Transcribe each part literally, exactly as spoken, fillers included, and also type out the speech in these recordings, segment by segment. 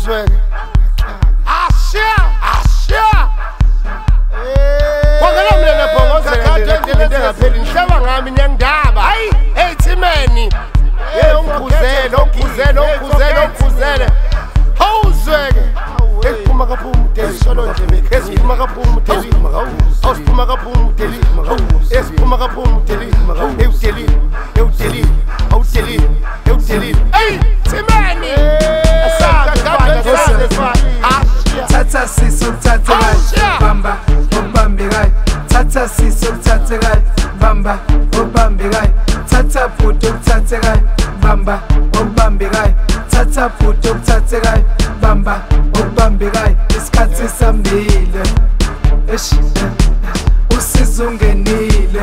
awuzweke ashiya ashiya kwangela mina nebhongozela into engapheli ngihlaba ngami nyangindaba hayi hey mani hey ongkhuzele ongkhuzele ongkhuzele ongkhuzele awuzweke esiphuma kaphuma udeli solo nje esiphuma kaphuma udeli awusiphuma kaphuma udeli esiphuma kaphuma udeli ewudeli ewudeli awudeli ewudeli hey mani Tata siso tata gai bamba obambe gai Tata siso tata gai bamba obambe gai Tata puto tata gai bamba obambe gai Tata puto tata gai bamba obambe gai isikhathi sambile eish usizungenile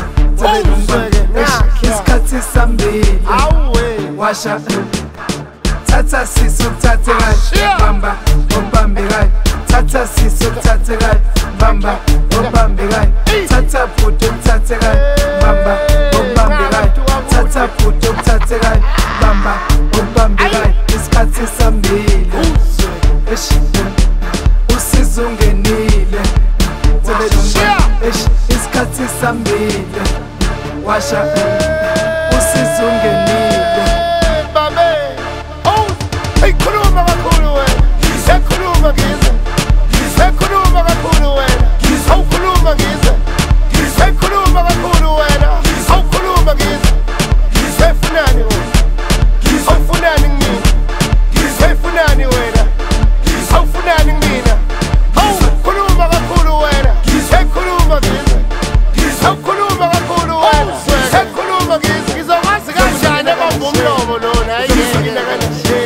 isikhathi sambile washa Tata siso tata gai bamba obambe gai Tata siso tata gai bamba obambe gai Tata puto tata gai bamba obambe gai Tata puto tata gai bamba obambe gai isikhathi sambile eish usizungenile eish isikhathi sambile washa usizungenile Khuluma kakhulu wena ngisekhuluma ngize ngisekhuluma kakhulu wena awukhuluma ngize ngisekhuluma kakhulu wena awukhuluma ngize ngisefunani wena awufunani ngini ngisefunani wena awufunani ngina awukhuluma kakhulu wena ngisekhuluma ngize ngisekhuluma kakhulu wena ngisekhuluma ngize ngizokwazi kanjani ebamba umlomo lona ayike